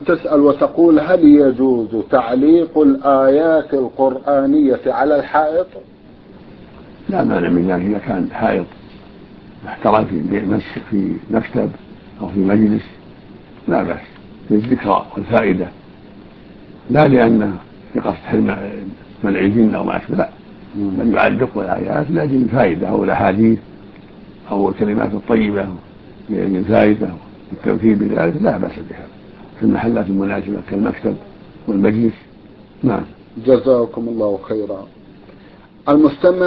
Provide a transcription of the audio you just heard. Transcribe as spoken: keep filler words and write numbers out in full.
تسأل وتقول: هل يجوز تعليق الآيات القرآنية على الحائط؟ لا مانع من ذلك إذا كان حائط محترم في مكتب أو في مجلس لا بأس، للذكرى والفائدة، لا لأنه يقصد منع الجن أو ما أشبه، لا، بل يعلق الآيات لأجل الفائدة أو الأحاديث أو الكلمات الطيبة لأجل الفائدة والتوكيد بذلك، لا بأس بها في المحلات المناسبة كالمكتب والمجلس. نعم. جزاكم الله خيرا. المستمع